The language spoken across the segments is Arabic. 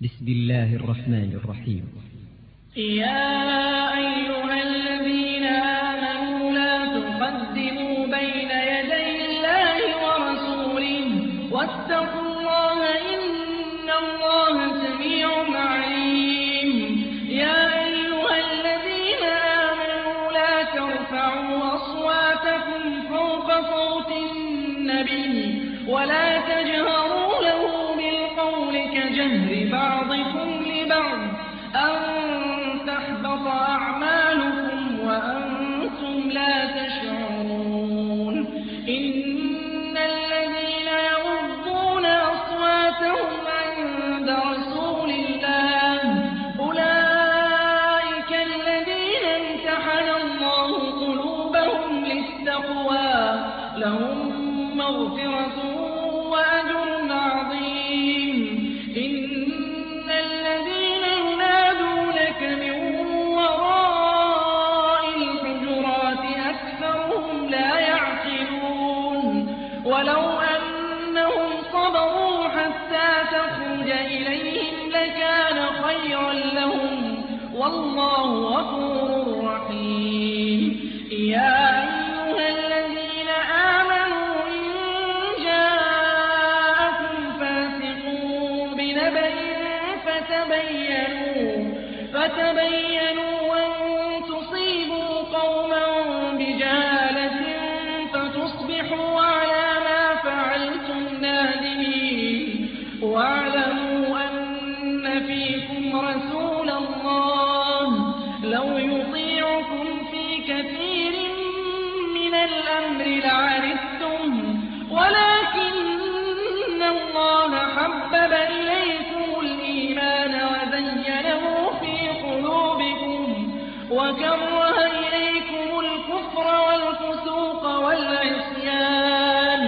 بسم الله الرحمن الرحيم. يا أيها الذين آمنوا لا تقدموا بين يدي الله ورسوله واتقوا الله إن الله سميع عليم. يا أيها الذين آمنوا لا ترفعوا أصواتكم فوق صوت النبي ولا تجهروا له بالقول كجهر بعضكم لبعض أن تحبط أعمالكم وأنتم لا تشعرون. إن الذين يغضون أصواتهم عند رسول الله أولئك الذين امتحن الله قلوبهم للتقوى لهم مغفرة وأجر عظيم. إن الذين ينادونك من وراء الحجرات أكثرهم لا يعقلون. ولو أنهم صبروا حتى تخرج إليهم لكان خيرا لهم والله غفور رحيم. يا أيها الذين آمنوا إن جاءكم فاسق بنبأ فتبينوا أن تصيبوا قوما بجهالة فتصبحوا على ما فعلتم نادمين. واعلموا أن فيكم رسول الله لو يطيعكم في كثير من الأمر لعنتم ولكن الله حبب إليكم الإيمان وزينه في قلوبكم وكره إليكم الكفر والفسوق والعصيان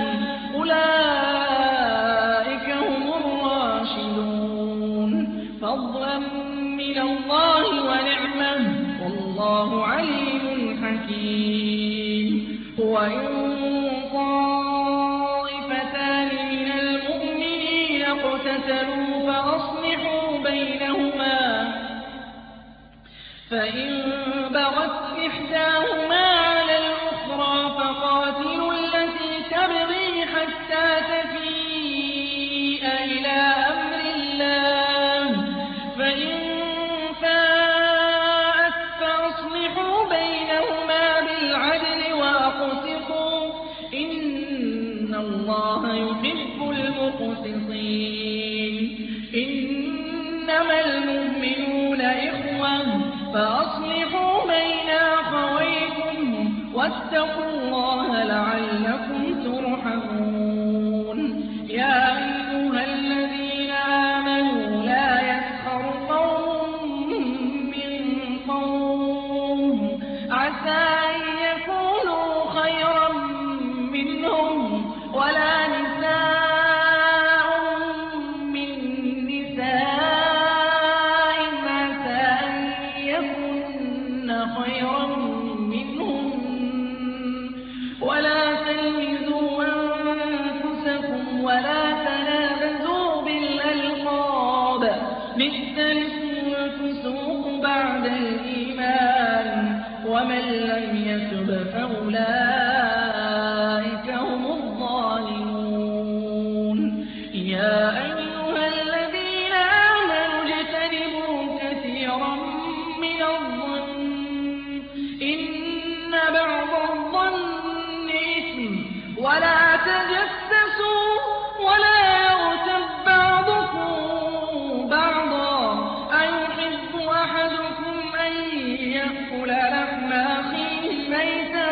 أولئك هم الراشدون فضلا من الله ونعمة والله عليم حكيم. وإن طائفتان من المؤمنين اقتتلوا فأصلحوا بينهما فإن بغت إحداهما على الأخرى فقاتلوا التي تبغي حتى تفيء إلى أمر الله فإن فاءت فأصلحوا بينهما بالعدل وأقسطوا إن الله يحب المقسطين. إنما المؤمنون إخوة فأصلحوا بين أخويكم واتقوا الله لعلكم ترحمون. يا أيها الذين آمنوا لا يسخر قوم من قوم عسى أن يكونوا خيرا منهم ولا نساء من نساء عسى أن يكن خيرا منهم ولا تلمزوا أنفسكم ولا تنابزوا بالألقاب بئس الاسم الفسوق بعد الإيمان ومن لم يتب فأولئك هم الظالمون. يا أيها الذين آمنوا اجتنبوا كثيرا من الظن إن بعض الظن إثم ولا تجسسوا ولا يغتب بعضكم بعضا أيحب أحدكم أن يأكل لحم أخيه ميتا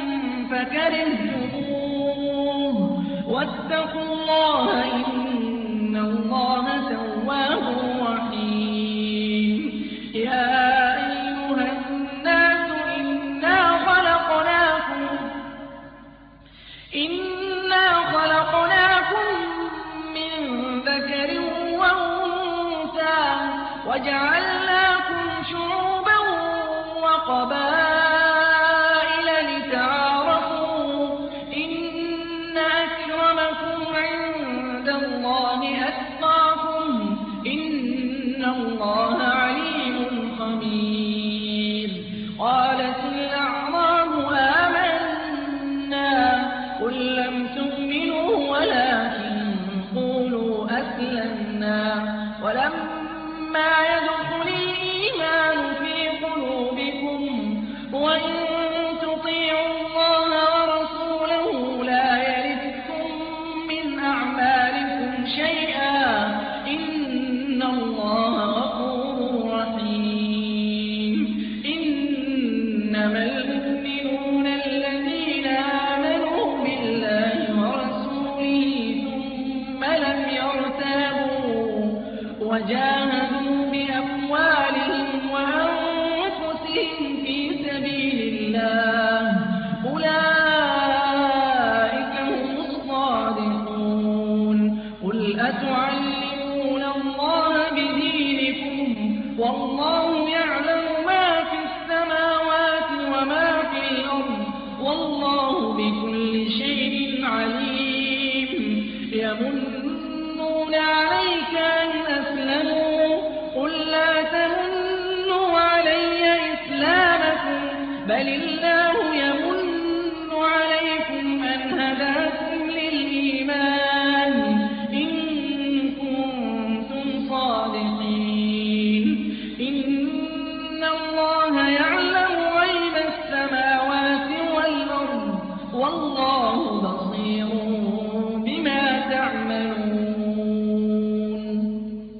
فكرهتموه واتقوا الله إن الله تواب رحيم. يا أيها الناس إنا خلقناكم من ذكر وأنثى وجعلناكم شعوبا وقبائل لتعارفوا إن أكرمكم عند الله أتقاكم إن ولما يدخل الإيمان في قلوبكم وإن تطيعوا الله ورسوله لا يلدكم من أعمالكم شيئا إن الله غفور رحيم إنما المؤمنون الذين آمنوا بالله ورسوله ثم لم يرتابوا وجاهدوا بأموالهم وأنفسهم في سبيل الله أولئك هم الصادقون قل أتعلمون الله بدينكم والله يعلم ما في السماوات وما في الأرض والله بكل شيء عليم يمنون عليك